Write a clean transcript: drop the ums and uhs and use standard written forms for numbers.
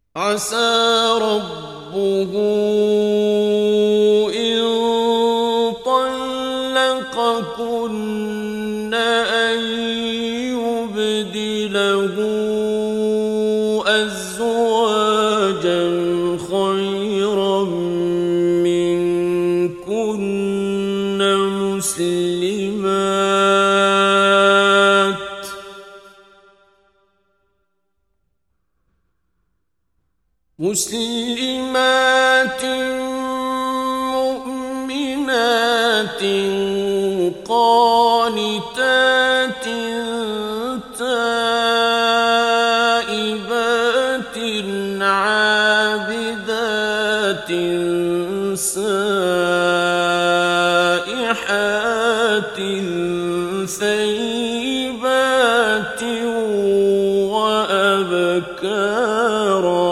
عسى ربه إن طلقكن أن يبدله أزواجا خيرا منكن مسلمات مؤمنات قانتات تائبات عابدات سائحات ثيبات وأبكارا